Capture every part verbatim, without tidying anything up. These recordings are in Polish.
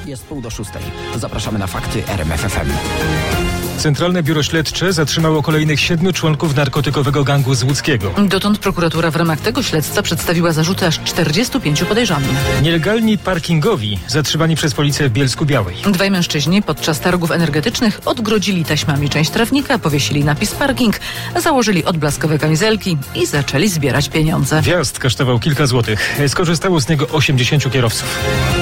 Jest pół do szóstej. Zapraszamy na fakty R M F F M. Centralne Biuro Śledcze zatrzymało kolejnych siedmiu członków narkotykowego gangu z Łódzkiego. Dotąd prokuratura w ramach tego śledztwa przedstawiła zarzuty aż czterdziestu pięciu podejrzanym. Nielegalni parkingowi zatrzymani przez policję w Bielsku-Białej. Dwaj mężczyźni podczas targów energetycznych odgrodzili taśmami część trawnika, powiesili napis parking, założyli odblaskowe kamizelki i zaczęli zbierać pieniądze. Wjazd kosztował kilka złotych. Skorzystało z niego osiemdziesięciu kierowców.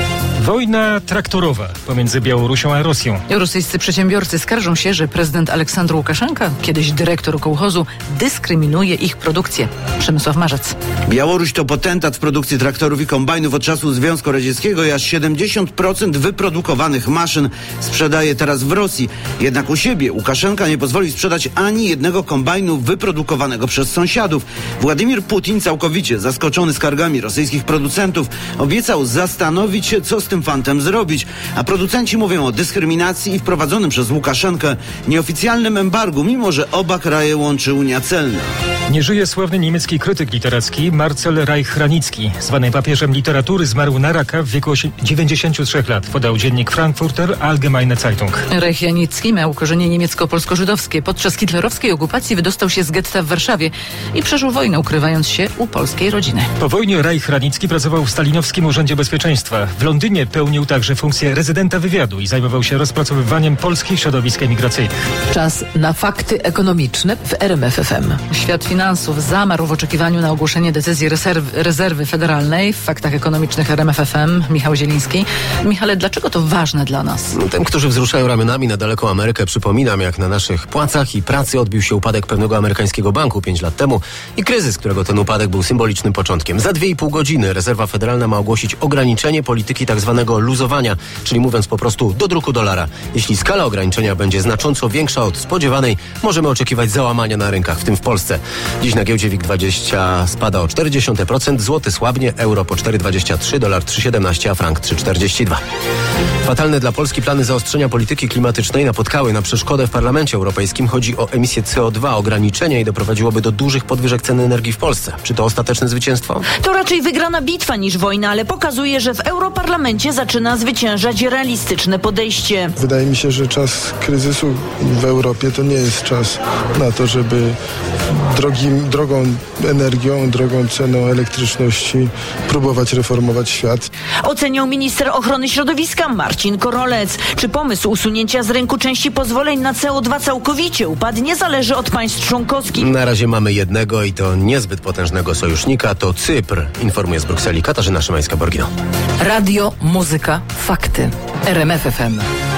Wojna traktorowa pomiędzy Białorusią a Rosją. Rosyjscy przedsiębiorcy skarżą się, że prezydent Aleksandr Łukaszenka, kiedyś dyrektor kołchozu, dyskryminuje ich produkcję. Przemysław Marzec. Białoruś to potentat w produkcji traktorów i kombajnów od czasów Związku Radzieckiego i aż siedemdziesiąt procent wyprodukowanych maszyn sprzedaje teraz w Rosji. Jednak u siebie Łukaszenka nie pozwoli sprzedać ani jednego kombajnu wyprodukowanego przez sąsiadów. Władimir Putin, całkowicie zaskoczony skargami rosyjskich producentów, obiecał zastanowić się, co z tym fantem zrobić, a producenci mówią o dyskryminacji i wprowadzonym przez Łukaszenkę nieoficjalnym embargu, mimo że oba kraje łączy Unia Celna. Nie żyje sławny niemiecki krytyk literacki Marcel Reich-Ranicki. Zwany papieżem literatury, zmarł na raka w wieku dziewięćdziesięciu trzech lat, podał dziennik Frankfurter Allgemeine Zeitung. Reich-Ranicki miał korzenie niemiecko-polsko-żydowskie. Podczas hitlerowskiej okupacji wydostał się z getta w Warszawie i przeżył wojnę, ukrywając się u polskiej rodziny. Po wojnie Reich-Ranicki pracował w Stalinowskim Urzędzie Bezpieczeństwa. W Londynie pełnił także funkcję rezydenta wywiadu i zajmował się rozpracowywaniem polskich środowisk emigracyjnych. Czas na fakty ekonomiczne w R M F F M. Świat finansów zamarł w oczekiwaniu na ogłoszenie decyzji rezerwy, rezerwy federalnej. W faktach ekonomicznych R M F F M Michał Zieliński. Michale, dlaczego to ważne dla nas? Tym, którzy wzruszają ramionami na daleką Amerykę, przypominam, jak na naszych płacach i pracy odbił się upadek pewnego amerykańskiego banku pięć lat temu i kryzys, którego ten upadek był symbolicznym początkiem. Za dwie i pół godziny rezerwa federalna ma ogłosić ograniczenie polityki tak zwanego luzowania, czyli mówiąc po prostu do druku dolara. Jeśli skala ograniczenia będzie znacząco większa od spodziewanej, możemy oczekiwać załamania na rynkach, w tym w Polsce. Dziś na giełdzie WIG dwadzieścia spada o cztery dziesiąte procent, złoty słabnie, euro po cztery dwadzieścia trzy, dolar trzy siedemnaście, a frank trzy czterdzieści dwa. Fatalne dla Polski plany zaostrzenia polityki klimatycznej napotkały na przeszkodę w Parlamencie Europejskim. Chodzi o emisję C O dwa, ograniczenia i doprowadziłoby do dużych podwyżek cen energii w Polsce. Czy to ostateczne zwycięstwo? To raczej wygrana bitwa niż wojna, ale pokazuje, że w Europarlamencie zaczyna zwyciężać realistyczne podejście. Wydaje mi się, że czas kryzysu w Europie to nie jest czas na to, żeby drogim, drogą energią, drogą ceną elektryczności próbować reformować świat. Oceniał minister ochrony środowiska Marcin Korolec. Czy pomysł usunięcia z rynku części pozwoleń na C O dwa całkowicie upadnie, zależy od państw członkowskich. Na razie mamy jednego i to niezbyt potężnego sojusznika, to Cypr, informuje z Brukseli Katarzyna Szymańska-Borgino. Radio, muzyka, fakty. R M F F M.